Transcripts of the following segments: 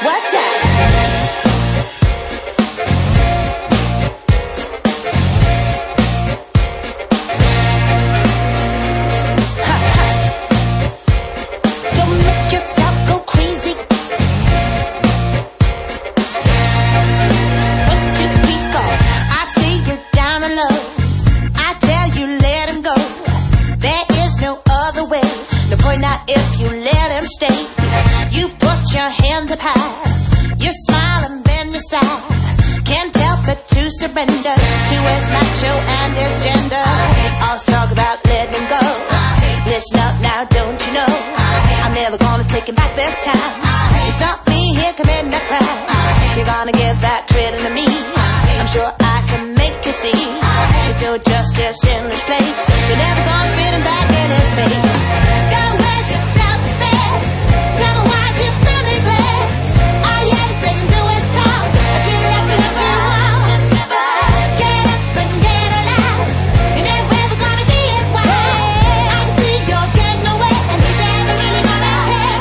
Watch out. If you let him stay, you put your hands up high, you smile and then you sigh. Can't help but to surrender to his macho and his gender. All talk about letting him go. Listen up now, don't you know? I'm never gonna take him back this time. It's not me here committing a crime. You're gonna give that credit to me. I'm sure I can make you see there's no justice in this place. You're never gonna spit him back in his face. Go where's your self-respect? Tell me why you feel neglect. All you had to say and do is talk. I treat left you what you want. Get up and get alive. You're never ever gonna be his wife. I can see you're getting away, and he's never really gonna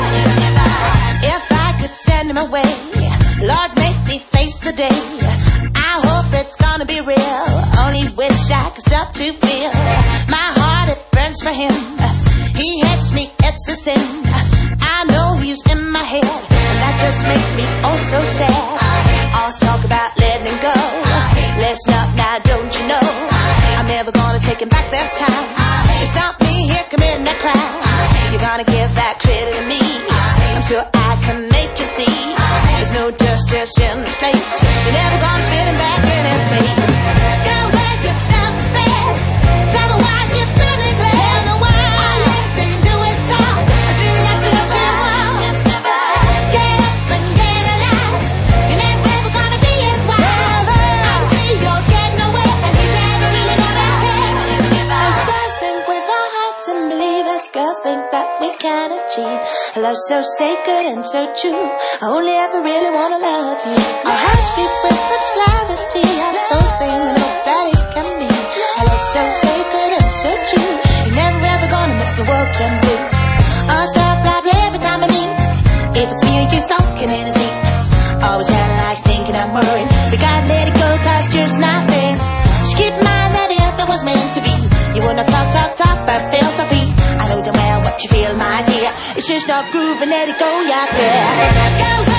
help. If I could send him away, Lord, make me face the day. I hope it's gonna be real. Only wish I could stop to feel my heart, it burns for him. He hates me, it's a sin. I know he's in my head, and that just makes me oh so sad. All talk about letting him go. Listen up now, don't you know? I'm never gonna take him back this time. It's not me here committing a crime. You're gonna give that credit to me. I'm sure I can make you see there's no justice in this place. You're never gonna fit him back in his face. Go where's your self-respect? Tell me why you feel neglect. Tell me why. All you have to say and do is talk. I treat you like you what you want. Get up and get alive. You're never ever gonna be his wife. I can see you're getting away, and he's never really gonna help. Us girls think with our hearts and believe us girls think that we can achieve a love so sacred and so true. I only ever really wanna love you. Our hearts beat with such clarity. I don't think nobody can be. A love so sacred and so true. You're never ever gonna make the world turn blue. Stop, blah, blah, every time I meet. If it's me, you sulking in a seat. Always analyze, thinking I'm worried. We gotta let it go, cause it's just not fair. Just keep in mind that if it was meant to be, you wouldn't talk, but feel so free. I know damn well what you feel, my dear. It's just not grooving, let it go, yeah, yeah. Go